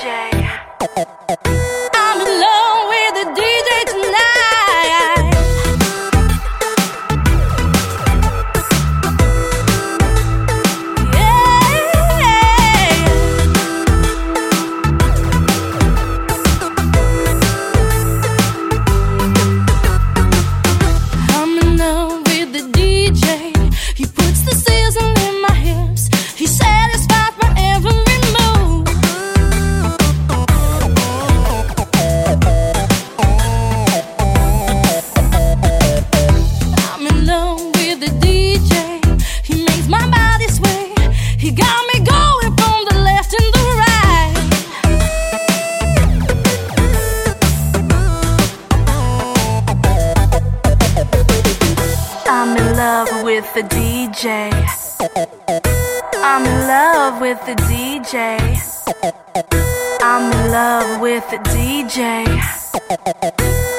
I'm in love with the DJ tonight. I'm in love with the DJ. He puts the sizzle in my hips. He satisfies my every move. I'm in love with the DJ. He makes my body sway. He got me going from the left and the right. I'm in love with the DJ. I'm in love with the DJ. I'm in love with the DJ.